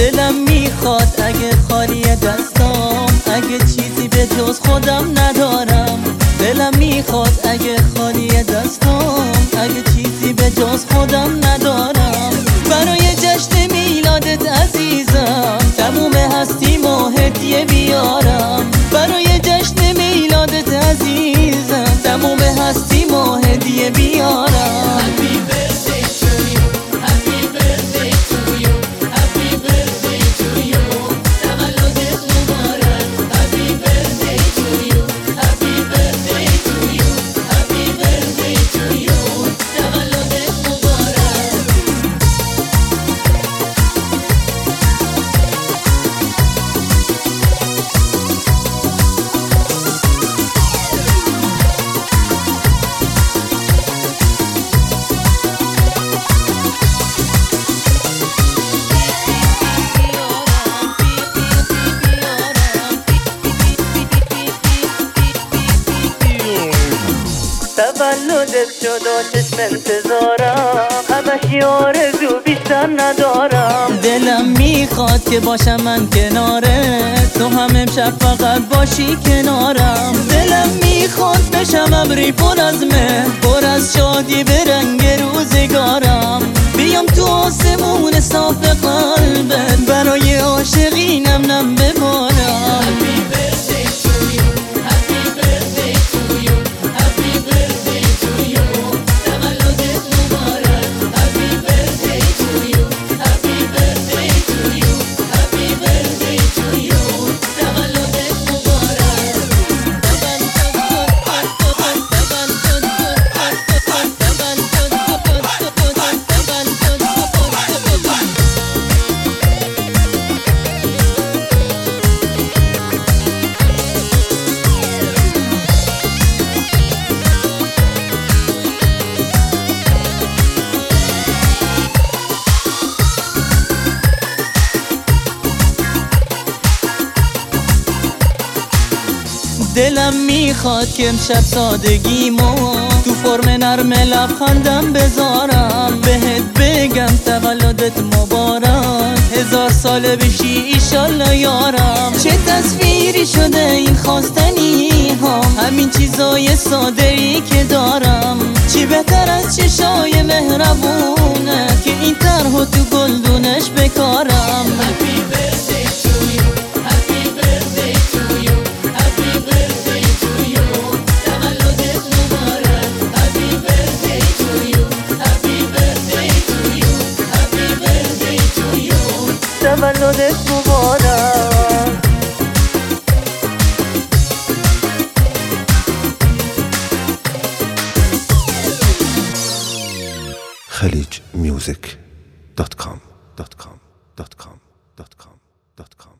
دلم میخواد اگه خالی دستام، اگه چیزی به جز خودم ندارم. دلم میخواد اگه خالی دستام، اگه چیزی به جز خودم ندارم. برای جشن میلادت عزیزم تموم هستیمو هدیه بیارم. برای جشن میلادت عزیزم تموم هستیمو هدیه بیارم. تولدت شد و چشم انتظارم، همش آرزو بیشتر ندارم. دلم میخواد که باشم من کنارت، تو هم امشب فقط باشی کنارم. دلم میخواد بشم ابری پر از مهر، پر از شادی به رنگ روزگارم. بیام تو آسمون صاف قلبت، برای عاشقینم نم ببارم. دلم میخواد که امشب سادگیمو تو فرم نرم لبخندم بذارم. بهت بگم تولدت مبارک، 1000 ساله بشی ایشالله یارم. چه تصویری شده این خواستنی ها، همین چیزای ساده‌ای که دارم. چی بهتر از چشای مهربونه که این طرحو تو گلدونش بکارم. تولدت مبارک. خلیج music.com